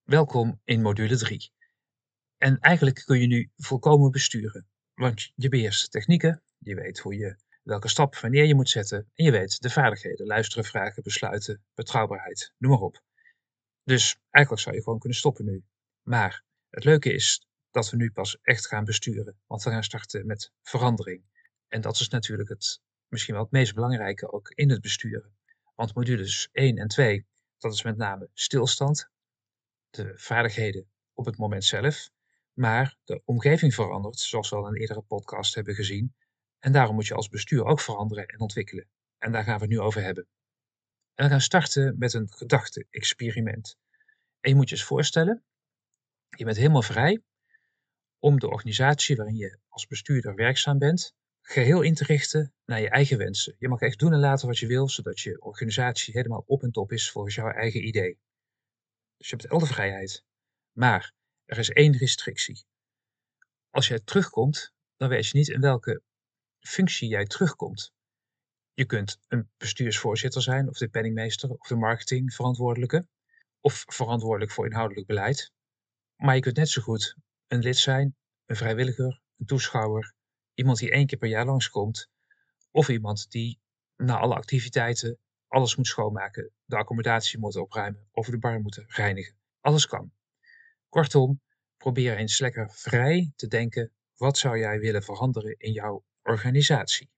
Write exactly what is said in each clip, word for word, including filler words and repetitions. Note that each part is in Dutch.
Welkom in module drie. En eigenlijk kun je nu volkomen besturen, want je beheerst de technieken, je weet hoe je welke stap wanneer je moet zetten en je weet de vaardigheden, luisteren, vragen, besluiten, betrouwbaarheid, noem maar op. Dus eigenlijk zou je gewoon kunnen stoppen nu. Maar het leuke is dat we nu pas echt gaan besturen, want we gaan starten met verandering. En dat is natuurlijk het, misschien wel het meest belangrijke ook in het besturen. Want modules één en twee, dat is met name stilstand, de vaardigheden op het moment zelf, maar de omgeving verandert, zoals we al in een eerdere podcast hebben gezien. En daarom moet je als bestuur ook veranderen en ontwikkelen. En daar gaan we het nu over hebben. En we gaan starten met een gedachte-experiment. En je moet je eens voorstellen, je bent helemaal vrij om de organisatie waarin je als bestuurder werkzaam bent, geheel in te richten naar je eigen wensen. Je mag echt doen en laten wat je wil, zodat je organisatie helemaal op en top is volgens jouw eigen idee. Dus je hebt al de vrijheid. Maar er is één restrictie. Als jij terugkomt, dan weet je niet in welke functie jij terugkomt. Je kunt een bestuursvoorzitter zijn, of de penningmeester, of de marketingverantwoordelijke, of verantwoordelijk voor inhoudelijk beleid. Maar je kunt net zo goed een lid zijn, een vrijwilliger, een toeschouwer, iemand die één keer per jaar langskomt, of iemand die na alle activiteiten alles moet schoonmaken, de accommodatie moet opruimen, of de bar moet reinigen. Alles kan. Kortom, probeer eens lekker vrij te denken, wat zou jij willen veranderen in jouw organisatie?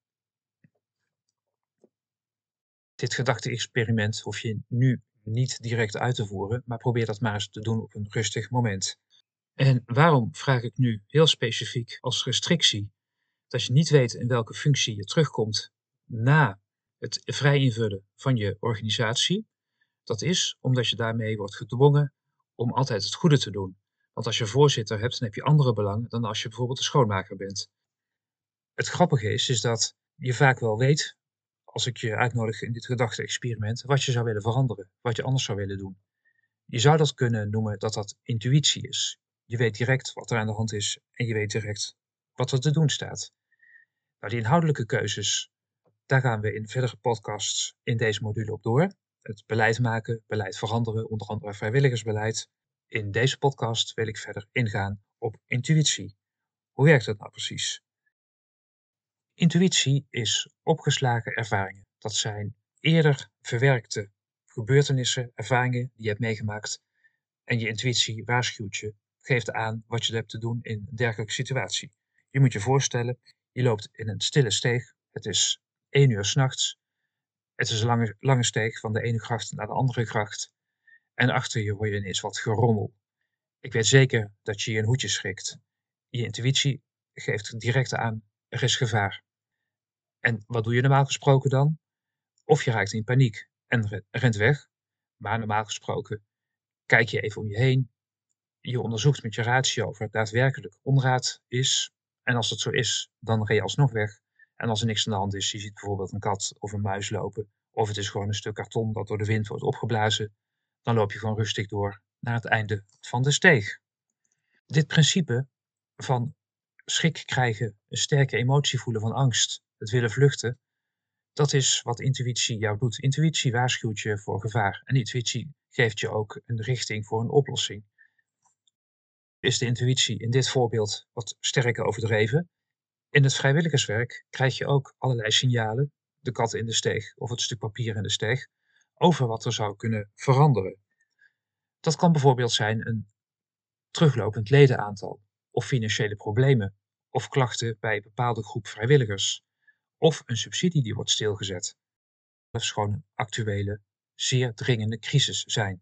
Dit gedachte-experiment hoef je nu niet direct uit te voeren, maar probeer dat maar eens te doen op een rustig moment. En waarom vraag ik nu heel specifiek als restrictie dat je niet weet in welke functie je terugkomt na het vrij invullen van je organisatie? Dat is omdat je daarmee wordt gedwongen om altijd het goede te doen. Want als je voorzitter hebt, dan heb je andere belangen dan als je bijvoorbeeld de schoonmaker bent. Het grappige is, is dat je vaak wel weet, als ik je uitnodig in dit gedachte-experiment, wat je zou willen veranderen, wat je anders zou willen doen. Je zou dat kunnen noemen dat dat intuïtie is. Je weet direct wat er aan de hand is en je weet direct wat er te doen staat. Nou, die inhoudelijke keuzes, daar gaan we in verdere podcasts in deze module op door. Het beleid maken, beleid veranderen, onder andere vrijwilligersbeleid. In deze podcast wil ik verder ingaan op intuïtie. Hoe werkt dat nou precies? Intuïtie is opgeslagen ervaringen. Dat zijn eerder verwerkte gebeurtenissen, ervaringen die je hebt meegemaakt. En je intuïtie waarschuwt je, geeft aan wat je hebt te doen in een dergelijke situatie. Je moet je voorstellen, je loopt in een stille steeg. Het is één uur 's nachts. Het is een lange, lange steeg van de ene gracht naar de andere gracht. En achter je hoor je ineens wat gerommel. Ik weet zeker dat je je een hoedje schrikt. Je intuïtie geeft direct aan, er is gevaar. En wat doe je normaal gesproken dan? Of je raakt in paniek en rent weg. Maar normaal gesproken kijk je even om je heen. Je onderzoekt met je ratio of het daadwerkelijk onraad is. En als dat zo is, dan ren je alsnog weg. En als er niks aan de hand is, je ziet bijvoorbeeld een kat of een muis lopen, of het is gewoon een stuk karton dat door de wind wordt opgeblazen, dan loop je gewoon rustig door naar het einde van de steeg. Dit principe van schrik krijgen, een sterke emotie voelen van angst, het willen vluchten, dat is wat intuïtie jou doet. Intuïtie waarschuwt je voor gevaar en intuïtie geeft je ook een richting voor een oplossing. Is de intuïtie in dit voorbeeld wat sterker overdreven? In het vrijwilligerswerk krijg je ook allerlei signalen, de kat in de steeg of het stuk papier in de steeg, over wat er zou kunnen veranderen. Dat kan bijvoorbeeld zijn een teruglopend ledenaantal, of financiële problemen, of klachten bij een bepaalde groep vrijwilligers, of een subsidie die wordt stilgezet. Dat is gewoon een actuele, zeer dringende crisis zijn.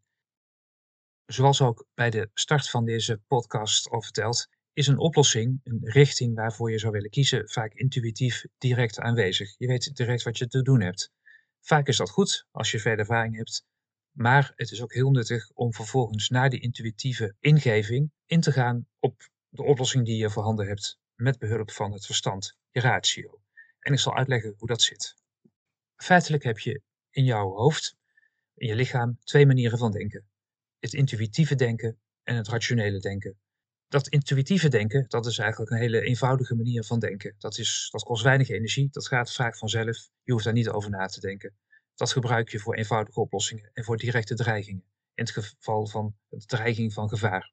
Zoals ook bij de start van deze podcast al verteld, is een oplossing, een richting waarvoor je zou willen kiezen, vaak intuïtief direct aanwezig. Je weet direct wat je te doen hebt. Vaak is dat goed als je veel ervaring hebt, maar het is ook heel nuttig om vervolgens naar die intuïtieve ingeving in te gaan op de oplossing die je voorhanden hebt, met behulp van het verstand, je ratio. En ik zal uitleggen hoe dat zit. Feitelijk heb je in jouw hoofd, in je lichaam, twee manieren van denken. Het intuïtieve denken en het rationele denken. Dat intuïtieve denken, dat is eigenlijk een hele eenvoudige manier van denken. Dat, is, dat kost weinig energie, dat gaat vaak vanzelf. Je hoeft daar niet over na te denken. Dat gebruik je voor eenvoudige oplossingen en voor directe dreigingen. in het geval van de dreiging van gevaar.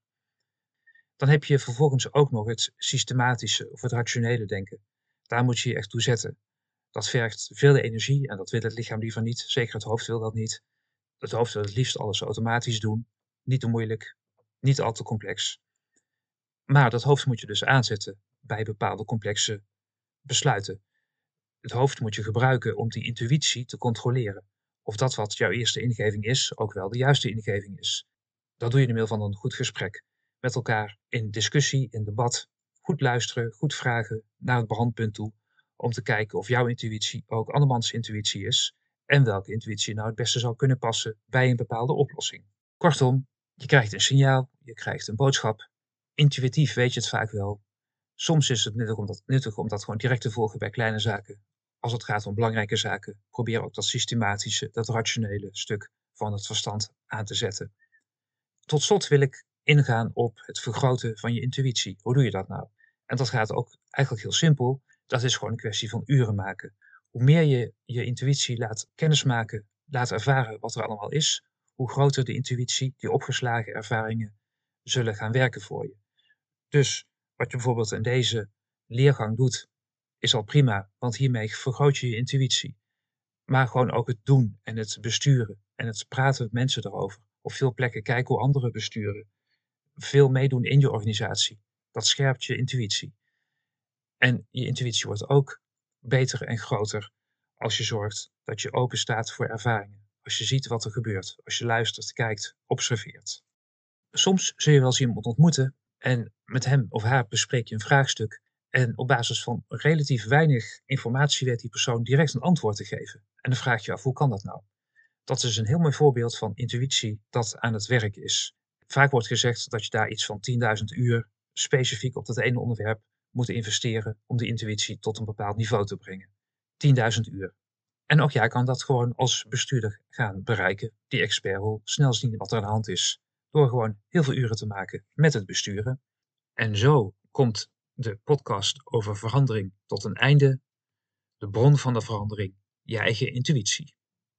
Dan heb je vervolgens ook nog het systematische of het rationele denken. Daar moet je je echt toe zetten. Dat vergt veel energie en dat wil het lichaam liever niet. Zeker het hoofd wil dat niet. Het hoofd wil het liefst alles automatisch doen. Niet te moeilijk, niet al te complex. Maar dat hoofd moet je dus aanzetten bij bepaalde complexe besluiten. Het hoofd moet je gebruiken om die intuïtie te controleren. Of dat wat jouw eerste ingeving is, ook wel de juiste ingeving is. Dat doe je door middel van een goed gesprek. Met elkaar in discussie, in debat. Goed luisteren, goed vragen naar het brandpunt toe. Om te kijken of jouw intuïtie ook andermans intuïtie is. En welke intuïtie nou het beste zou kunnen passen bij een bepaalde oplossing. Kortom, je krijgt een signaal, je krijgt een boodschap. Intuïtief weet je het vaak wel. Soms is het nuttig om dat, nuttig om dat gewoon direct te volgen bij kleine zaken. Als het gaat om belangrijke zaken, probeer ook dat systematische, dat rationele stuk van het verstand aan te zetten. Tot slot wil ik ingaan op het vergroten van je intuïtie. Hoe doe je dat nou? En dat gaat ook eigenlijk heel simpel. Dat is gewoon een kwestie van uren maken. Hoe meer je je intuïtie laat kennismaken, laat ervaren wat er allemaal is, hoe groter de intuïtie, die opgeslagen ervaringen, zullen gaan werken voor je. Dus wat je bijvoorbeeld in deze leergang doet, is al prima, want hiermee vergroot je je intuïtie. Maar gewoon ook het doen en het besturen en het praten met mensen erover. Op veel plekken kijken hoe anderen besturen. Veel meedoen in je organisatie. Dat scherpt je intuïtie. En je intuïtie wordt ook beter en groter als je zorgt dat je open staat voor ervaringen. Als je ziet wat er gebeurt. Als je luistert, kijkt, observeert. Soms zul je wel eens iemand ontmoeten en met hem of haar bespreek je een vraagstuk. En op basis van relatief weinig informatie weet die persoon direct een antwoord te geven. En dan vraag je je af, hoe kan dat nou? Dat is een heel mooi voorbeeld van intuïtie dat aan het werk is. Vaak wordt gezegd dat je daar iets van tienduizend uur specifiek op dat ene onderwerp moet investeren om die intuïtie tot een bepaald niveau te brengen. tienduizend uur. En ook jij kan dat gewoon als bestuurder gaan bereiken. Die expert wil snel zien wat er aan de hand is. Door gewoon heel veel uren te maken met het besturen. En zo komt de podcast over verandering tot een einde. De bron van de verandering, je eigen intuïtie.